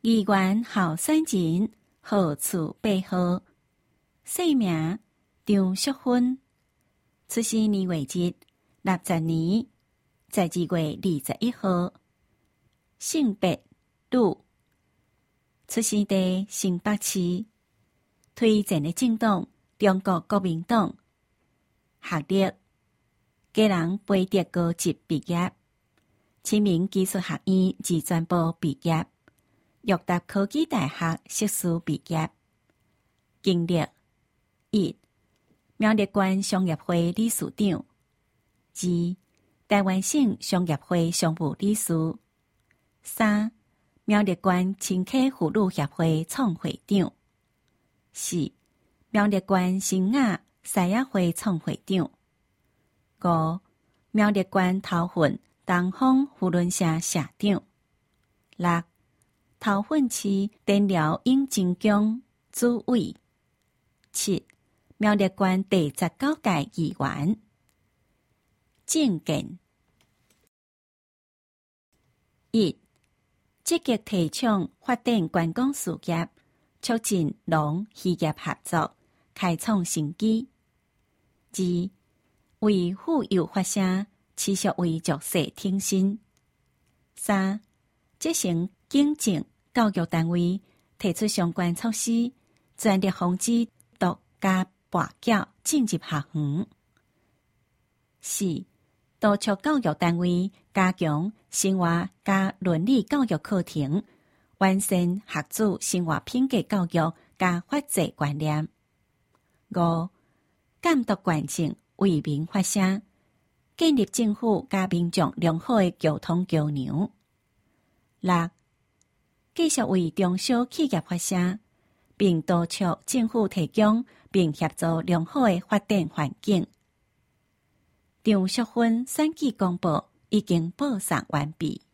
议员候选人号次8号，姓名张淑芬，出生年月日60年12月21号，性别女，出生地新北市，推荐的政党中国国民党，学历基隆培德高职毕业，清明技术学院技专部毕业，育达科技大学硕士毕业。经历1、苗栗县商业会理事长2、台湾省商业会常务理事3、苗栗县青客妇女协会创会长4、苗栗县新雅西雅会创会长5、苗栗县头份东方扶轮社社长6、头份市电疗永靖宫主委7、苗栗县第19届议员。政见1、积极提倡发展观光事业，促进农渔业合作，开创新机2、为妇幼发声，持续为弱势挺身3、执行警政教育单位提出相关措施，全力防止毒加跋筊进入学园4、督促教育单位加强生活加伦理教育课程，完善学子生活品格教育加法治观念5、监督县政为民发声，建立政府加民众良好的交通桥梁6、继续为中小企业发声，并督促政府提供并协助良好的发展环境。张淑芬选举公报已经报送完毕。